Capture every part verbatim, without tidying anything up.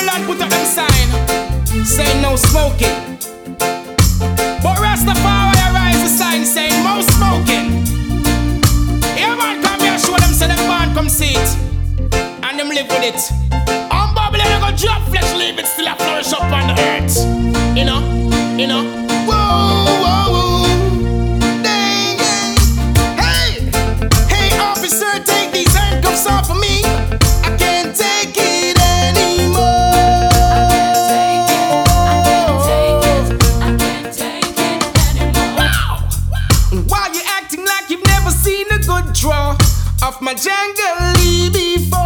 Babylon put up them sign, saying no smoking. But Rastafari rise the sign saying no smoking. Yeah man, come here, show them, say them born come see it, and them live with it. On Babylon they go drop flesh, leave it still a flourish up on the earth. You know, you know. Whoa, whoa, whoa. Dang, dang. Hey, hey officer, take these handcuffs off of me. I can't take it anymore. I can't take it, I can't take it anymore. Wow. Why you acting like you've never seen a good draw of my jungle before?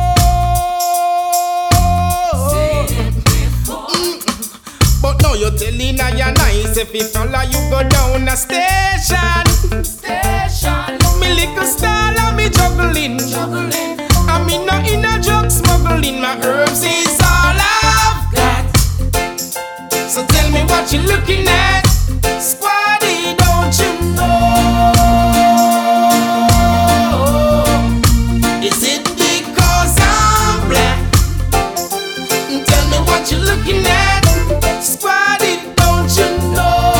No, you're telling I you're nice. If you follow you go down a station. Station. Me little style and me juggling. Juggling. I mean not in a drug smuggling. My herbs is all I've got. So tell me what you looking at, Squaddy, don't you know? Is it because I'm black? Tell me what you looking at, Squaddy, don't you know?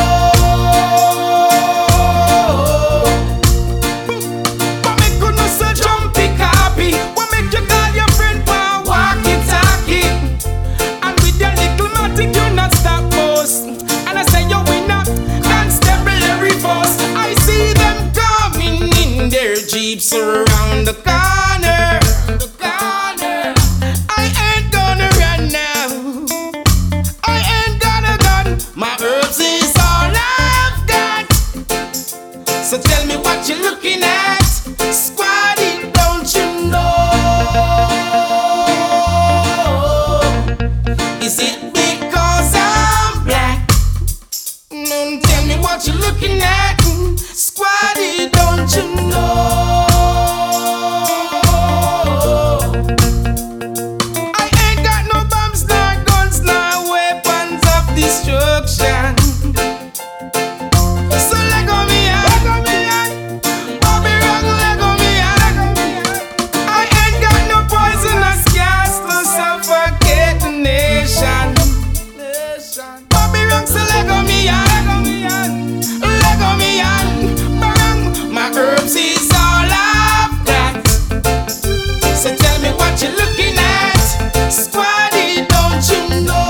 What make you no so jumpy copy? What make you call your friend for walkie-talkie? And with your little matic you not stop boast. And I say you win up, constabulary force. I see them coming in their jeeps around the corner. The corner. I ain't gonna run now. My herbs is all I've got. So tell me what you're looking at, Squaddy, don't you know? Is it because I'm black? No, tell me what you're looking at, Squaddy, don't you know? I ain't got no bombs, nor guns, nor weapons of destruction. So let go me on, let go me on. Bobby Rock, let go me on. I ain't got no poisonous gas to suffocate the nation. Bobby Rock, so let go me on, let go me on. Bang, my herbs is all I've got. So tell me what you're looking at, Squaddy, don't you know?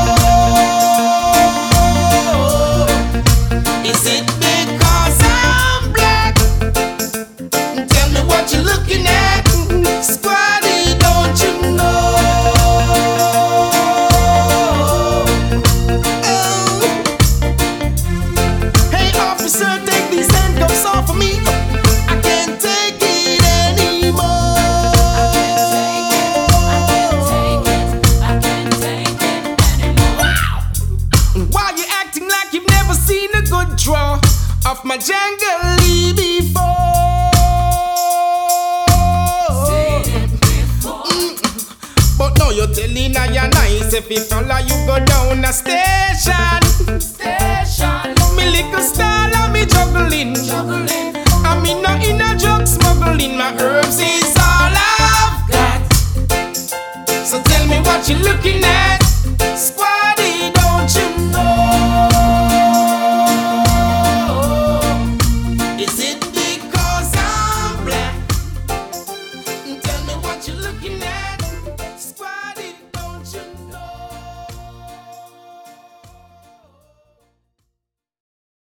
Is it because I'm black? Tell me what you're looking at, Squaddy, don't you know? Oh. Hey officer, take these handcuffs off of me. I can't take it anymore. I can't take it, I can't take it, I can't take it anymore. Wow. Why you acting like you've never seen a good draw of my jungle before? Mm. But no, you're telling I you're nice. If you follow you go down a station. Station. Me little style and me juggling. Juggling. I mean not in a drug smuggling. My herbs is